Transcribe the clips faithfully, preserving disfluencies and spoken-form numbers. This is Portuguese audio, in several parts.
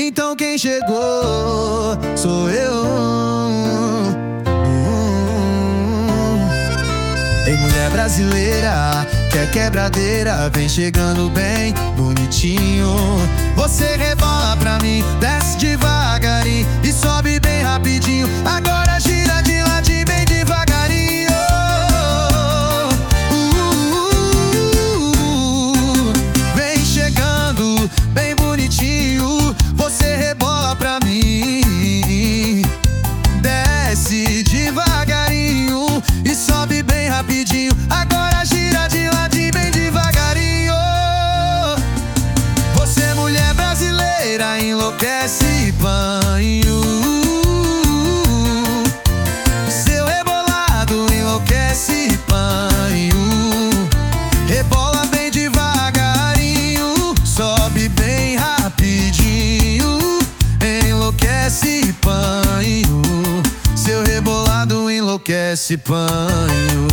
Então quem chegou sou eu. Ei, mulher brasileira, quer quebradeira, vem chegando bem bonitinho. Você rebola pra mim, desce devagarinho e sobe bem rapidinho. Agora gira de ladinho bem devagarinho. uh, Vem chegando bem bonitinho. Você rebola pra mim, desce devagarinho e sobe bem rapidinho. Agora gira de ladinho bem devagarinho. Você, mulher brasileira, enlouquece banho. Seu rebolado enlouquece banho. Rebola bem devagarinho, sobe bem rapidinho. Enlouquece banho. Seu rebolado enlouquece banho.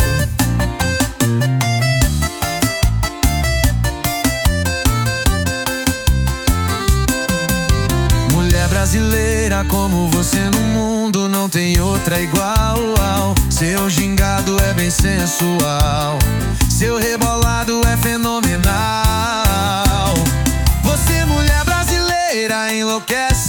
Brasileira como você no mundo não tem outra igual. Seu gingado é bem sensual, seu rebolado é fenomenal. Você, mulher brasileira, enlouquece